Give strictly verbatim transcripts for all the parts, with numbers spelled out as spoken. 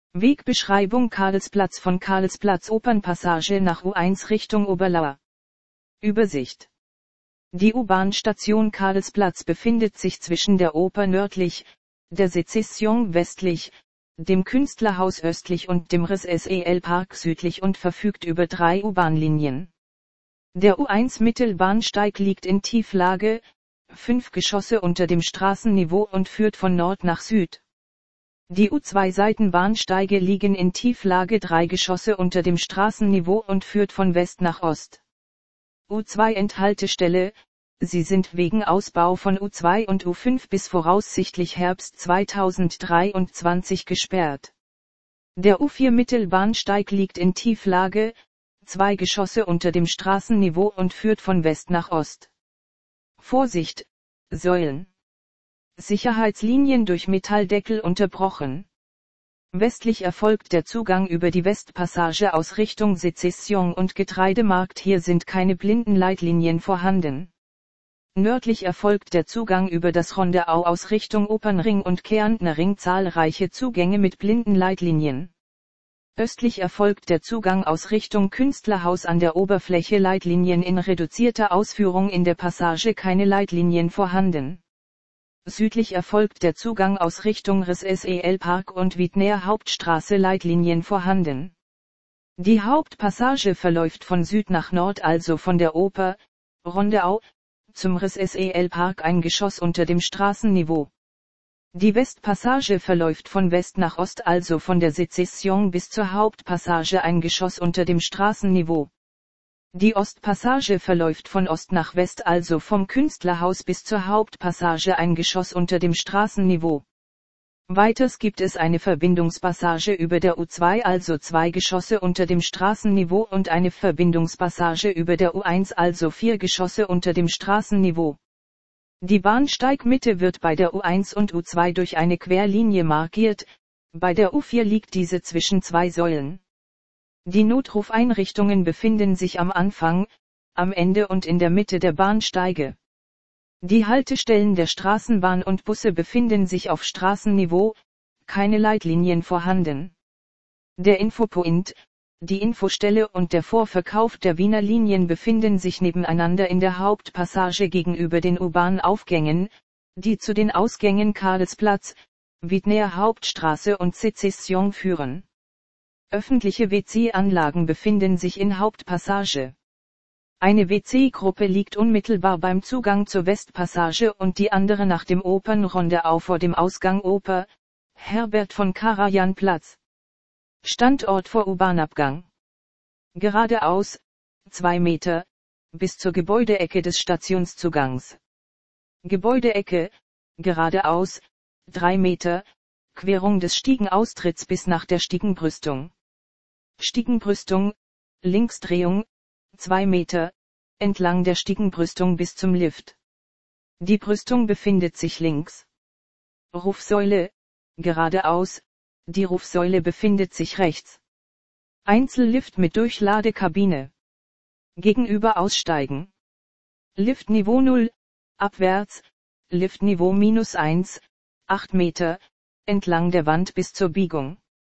Wegbeschreibung Karlsplatz von Karlsplatz Opernpassage nach U eins Richtung Oberlauer. Übersicht. Die U-Bahn-Station Karlsplatz befindet sich zwischen der Oper nördlich, der Sezession westlich, dem Künstlerhaus östlich und dem R S E L-Park südlich und verfügt über drei U-Bahn-Linien. Der U eins Mittelbahnsteig liegt in Tieflage, fünf Geschosse unter dem Straßenniveau und führt von Nord nach Süd. Die U zwei Seitenbahnsteige liegen in Tieflage drei Geschosse unter dem Straßenniveau und führt von West nach Ost. U zwei Endhaltestelle, sie sind wegen Ausbau von U zwei und U fünf bis voraussichtlich Herbst zweitausenddreiundzwanzig gesperrt. Der U vier Mittelbahnsteig liegt in Tieflage, zwei Geschosse unter dem Straßenniveau und führt von West nach Ost. Vorsicht, Säulen. Sicherheitslinien durch Metalldeckel unterbrochen. Westlich erfolgt der Zugang über die Westpassage aus Richtung Sezession und Getreidemarkt, hier sind keine Blindenleitlinien vorhanden. Nördlich erfolgt der Zugang über das Rondeau aus Richtung Opernring und Kärntner Ring, zahlreiche Zugänge mit Blindenleitlinien. Östlich erfolgt der Zugang aus Richtung Künstlerhaus an der Oberfläche, Leitlinien in reduzierter Ausführung, in der Passage keine Leitlinien vorhanden. Südlich erfolgt der Zugang aus Richtung R S E L-Park und Wiedner Hauptstraße, Leitlinien vorhanden. Die Hauptpassage verläuft von Süd nach Nord, also von der Oper, Rondeau, zum R S E L-Park, ein Geschoss unter dem Straßenniveau. Die Westpassage verläuft von West nach Ost, also von der Sezession bis zur Hauptpassage, ein Geschoss unter dem Straßenniveau. Die Ostpassage verläuft von Ost nach West, also vom Künstlerhaus bis zur Hauptpassage, ein Geschoss unter dem Straßenniveau. Weiters gibt es eine Verbindungspassage über der U zwei, also zwei Geschosse unter dem Straßenniveau, und eine Verbindungspassage über der U eins, also vier Geschosse unter dem Straßenniveau. Die Bahnsteigmitte wird bei der U eins und U zwei durch eine Querlinie markiert, bei der U vier liegt diese zwischen zwei Säulen. Die Notrufeinrichtungen befinden sich am Anfang, am Ende und in der Mitte der Bahnsteige. Die Haltestellen der Straßenbahn und Busse befinden sich auf Straßenniveau, keine Leitlinien vorhanden. Der Infopoint, die Infostelle und der Vorverkauf der Wiener Linien befinden sich nebeneinander in der Hauptpassage gegenüber den U-Bahn-Aufgängen, die zu den Ausgängen Karlsplatz, Wiedner Hauptstraße und Sezession führen. Öffentliche W C-Anlagen befinden sich in Hauptpassage. Eine W C-Gruppe liegt unmittelbar beim Zugang zur Westpassage und die andere nach dem Opernrondeau vor dem Ausgang Oper, Herbert von Karajan Platz. Standort vor U-Bahn-Abgang. Geradeaus, zwei Meter, bis zur Gebäudeecke des Stationszugangs. Gebäudeecke, geradeaus, drei Meter, Querung des Stiegenaustritts bis nach der Stiegenbrüstung. Stiegenbrüstung, Linksdrehung, zwei Meter, entlang der Stiegenbrüstung bis zum Lift. Die Brüstung befindet sich links. Rufsäule, geradeaus, die Rufsäule befindet sich rechts. Einzellift mit Durchladekabine. Gegenüber aussteigen. Liftniveau null, abwärts, Liftniveau minus eins, acht Meter, entlang der Wand bis zur Biegung.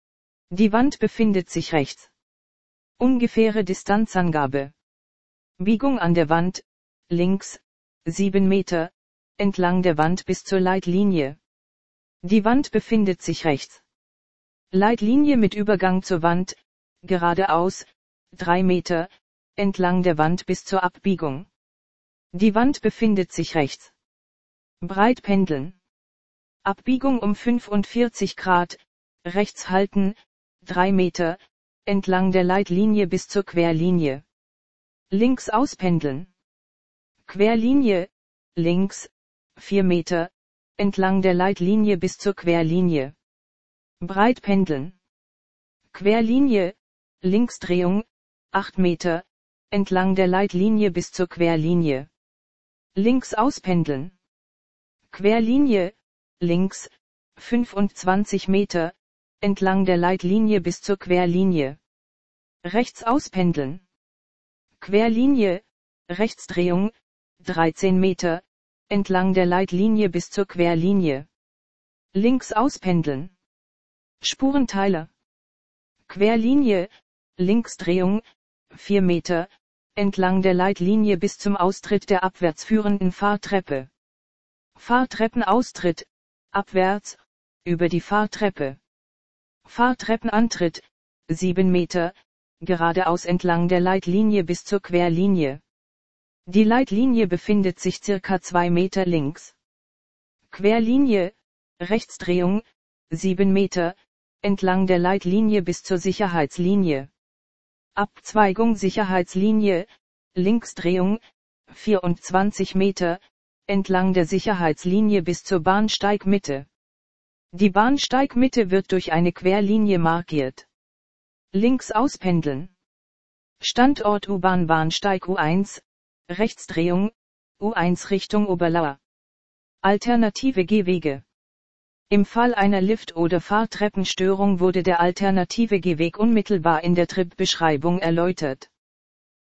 Die Wand befindet sich rechts. Ungefähre Distanzangabe. Biegung an der Wand, links, sieben Meter, entlang der Wand bis zur Leitlinie. Die Wand befindet sich rechts. Leitlinie mit Übergang zur Wand, geradeaus, drei Meter, entlang der Wand bis zur Abbiegung. Die Wand befindet sich rechts. Breit pendeln. Abbiegung um fünfundvierzig Grad, rechts halten, drei Meter, entlang der Leitlinie bis zur Querlinie. Links auspendeln. Querlinie, links, vier Meter, entlang der Leitlinie bis zur Querlinie. Breit pendeln. Querlinie, Linksdrehung, acht Meter, entlang der Leitlinie bis zur Querlinie. Links auspendeln. Querlinie, links, fünfundzwanzig Meter, entlang der Leitlinie bis zur Querlinie. Rechts auspendeln. Querlinie, Rechtsdrehung, dreizehn Meter, entlang der Leitlinie bis zur Querlinie. Links auspendeln. Spurenteiler. Querlinie, Linksdrehung, vier Meter, entlang der Leitlinie bis zum Austritt der abwärts führenden Fahrtreppe. Fahrtreppenaustritt, abwärts, über die Fahrtreppe. Fahrtreppenantritt, sieben Meter, geradeaus entlang der Leitlinie bis zur Querlinie. Die Leitlinie befindet sich circa zwei Meter links. Querlinie, Rechtsdrehung, sieben Meter, entlang der Leitlinie bis zur Sicherheitslinie. Abzweigung Sicherheitslinie, Linksdrehung, vierundzwanzig Meter, entlang der Sicherheitslinie bis zur Bahnsteigmitte. Die Bahnsteigmitte wird durch eine Querlinie markiert. Links auspendeln. Standort U-Bahn Bahnsteig U eins, Rechtsdrehung, U eins Richtung Oberlauer. Alternative Gehwege. Im Fall einer Lift- oder Fahrtreppenstörung wurde der alternative Gehweg unmittelbar in der Tripbeschreibung erläutert.